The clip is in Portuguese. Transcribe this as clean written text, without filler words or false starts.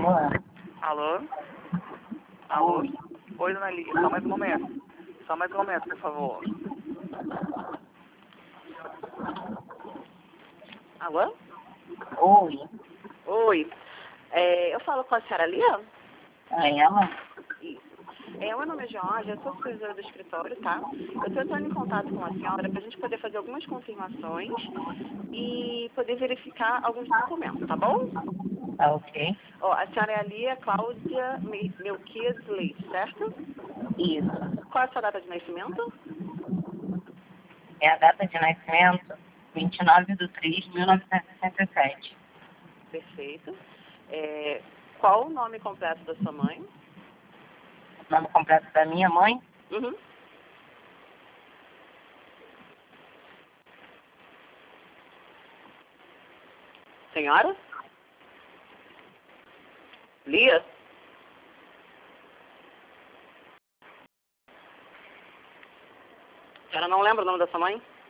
Alô? Alô? Oi, dona Lia. Só mais um momento. Só mais um momento, por favor. Alô? Oi, Oi. Eu falo com a senhora Lia? é ela? Isso. Meu nome é Jorge, eu sou supervisora do escritório, tá? Eu estou entrando em contato com a senhora para a gente poder fazer algumas confirmações e poder verificar alguns documentos, tá bom? Tá ok. Ó, a senhora é a Lia Cláudia Melquias Leite, certo? Isso. Qual é a sua data de nascimento? É a data de nascimento, 29/3/1967. Perfeito. Qual o nome completo da sua mãe? O nome completo da minha mãe, Uhum. Senhora? Lia? A senhora não lembra o nome da sua mãe?